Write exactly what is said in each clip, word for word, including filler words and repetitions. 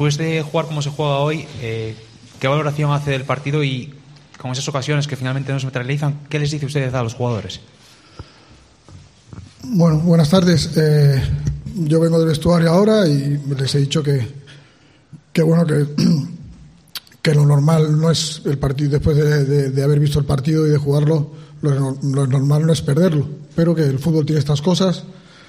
después de jugar como se juega hoy, eh, ¿qué valoración hace del partido y con esas ocasiones que finalmente no se materializan, qué les dice usted a los jugadores? Bueno, buenas tardes. Eh, yo vengo del vestuario ahora y les he dicho que, que bueno, que, que lo normal no es el partido, después de, de, de haber visto el partido y de jugarlo, lo, lo normal no es perderlo, pero que el fútbol tiene estas cosas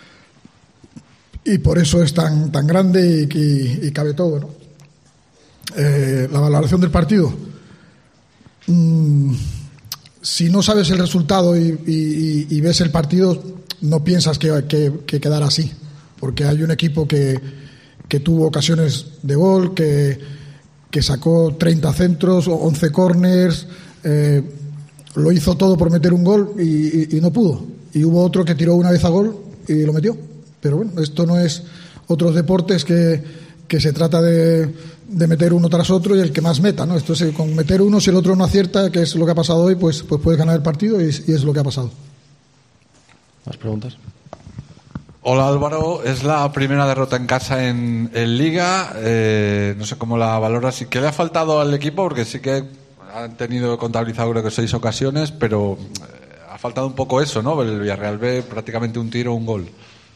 y por eso es tan, tan grande y, y, y cabe todo, ¿no? Eh, la valoración del partido. Mm, si no sabes el resultado y, y, y ves el partido, no piensas que, que, que quedará así, porque hay un equipo que, que tuvo ocasiones de gol, que, que sacó treinta centros, once córners, eh, lo hizo todo por meter un gol y, y, y no pudo. Y hubo otro que tiró una vez a gol y lo metió. Pero bueno, esto no es otros deportes que, que se trata de, de meter uno tras otro y el que más meta, ¿no? Esto es con meter uno, si el otro no acierta, que es lo que ha pasado hoy, pues, pues puedes ganar el partido y, y es lo que ha pasado. ¿Más preguntas? Hola Álvaro, es la primera derrota en casa en, en Liga, eh, no sé cómo la valoras y qué le ha faltado al equipo, porque sí que han tenido contabilizado creo que seis ocasiones, pero eh, ha faltado un poco eso, ¿no? El Villarreal ve prácticamente un tiro, un gol.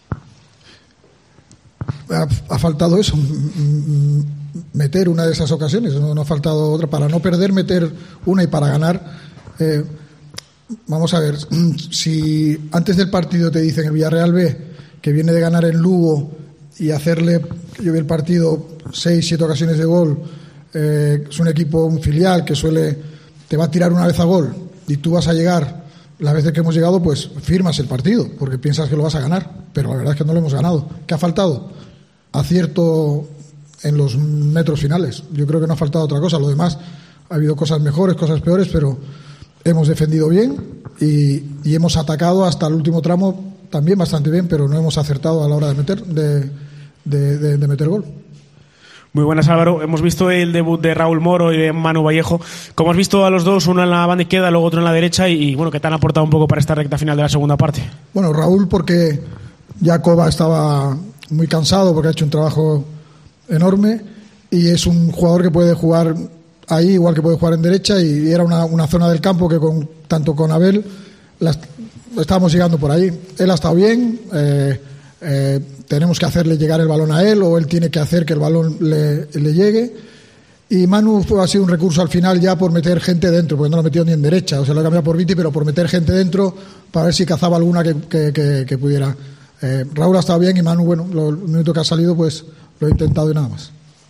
Ha, ha faltado eso, meter una de esas ocasiones, no, no ha faltado otra, para no perder, meter una y para ganar. Eh, vamos a ver, si antes del partido te dicen el Villarreal B que viene de ganar en Lugo y hacerle, yo vi el partido, seis, siete ocasiones de gol, eh, es un equipo, un filial que suele, te va a tirar una vez a gol y tú vas a llegar, las veces que hemos llegado, pues firmas el partido porque piensas que lo vas a ganar, pero la verdad es que no lo hemos ganado. ¿Qué ha faltado? Acierto en los metros finales. Yo creo que no ha faltado otra cosa. Lo demás, ha habido cosas mejores, cosas peores, pero hemos defendido bien y, y hemos atacado hasta el último tramo también bastante bien, pero no hemos acertado a la hora de meter de, de, de, de meter gol. Muy buenas, Álvaro. Hemos visto el debut de Raúl Moro y de Manu Vallejo. ¿Cómo has visto a los dos, uno en la banda izquierda, luego otro en la derecha? Y bueno, ¿qué te han aportado un poco para esta recta final de la segunda parte? Bueno, Raúl, porque Jacoba estaba muy cansado, porque ha hecho un trabajo enorme y es un jugador que puede jugar ahí igual que puede jugar en derecha, y era una, una zona del campo que con, tanto con Abel las, estábamos llegando por ahí. Él ha estado bien, eh, eh, tenemos que hacerle llegar el balón a él o él tiene que hacer que el balón le, le llegue, y Manu fue, ha sido un recurso al final ya por meter gente dentro, porque no lo metió ni en derecha, o sea, lo ha cambiado por Viti, pero por meter gente dentro para ver si cazaba alguna que, que, que, que pudiera. eh, Raúl ha estado bien y Manu, bueno, lo, el minuto que ha salido pues lo he intentado y nada más.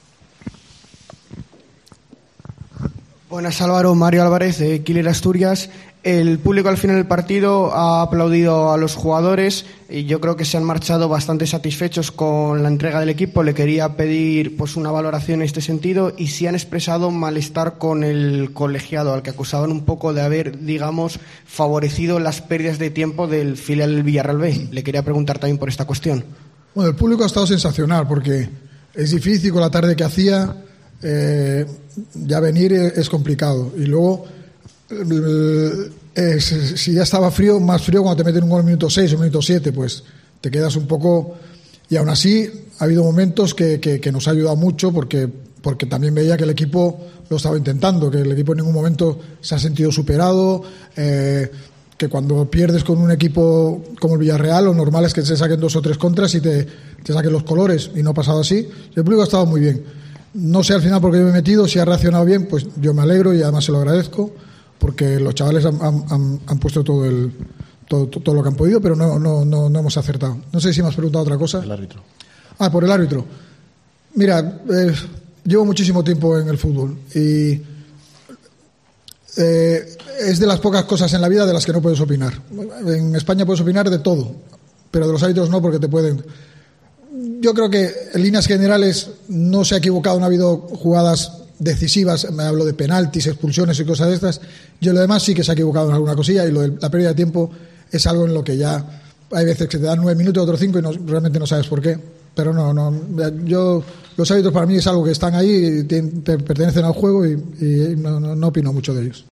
Buenas, Álvaro. Mario Álvarez, de Killer Asturias. El público al final del partido ha aplaudido a los jugadores y yo creo que se han marchado bastante satisfechos con la entrega del equipo. Le quería pedir pues una valoración en este sentido, y si han expresado malestar con el colegiado, al que acusaban un poco de haber, digamos, favorecido las pérdidas de tiempo del filial del Villarreal B. Le quería preguntar también por esta cuestión. Bueno, el público ha estado sensacional porque es difícil con la tarde que hacía. Eh, ya venir es complicado, y luego eh, si ya estaba frío, más frío cuando te meten un gol en minuto seis o minuto siete, pues te quedas un poco, y aún así ha habido momentos que, que, que nos ha ayudado mucho porque, porque también veía que el equipo lo estaba intentando, que el equipo en ningún momento se ha sentido superado, eh, que cuando pierdes con un equipo como el Villarreal, lo normal es que se saquen dos o tres contras y te, te saquen los colores, y no ha pasado así. El público ha estado muy bien. No sé al final porque yo me he metido, si ha reaccionado bien, pues yo me alegro y además se lo agradezco, porque los chavales han, han, han puesto todo, el, todo, todo lo que han podido, pero no, no, no, no hemos acertado. No sé si me has preguntado otra cosa. El árbitro. Ah, por el árbitro. Mira, eh, llevo muchísimo tiempo en el fútbol y eh, es de las pocas cosas en la vida de las que no puedes opinar. En España puedes opinar de todo, pero de los árbitros no, porque te pueden... Yo creo que en líneas generales no se ha equivocado, no ha habido jugadas decisivas, me hablo de penaltis, expulsiones y cosas de estas. Yo lo demás sí que se ha equivocado en alguna cosilla, y lo de la pérdida de tiempo es algo en lo que ya hay veces que te dan nueve minutos, otros cinco y no, realmente no sabes por qué. Pero no, no, yo los árbitros para mí es algo que están ahí, y pertenecen al juego y, y no, no, no opino mucho de ellos.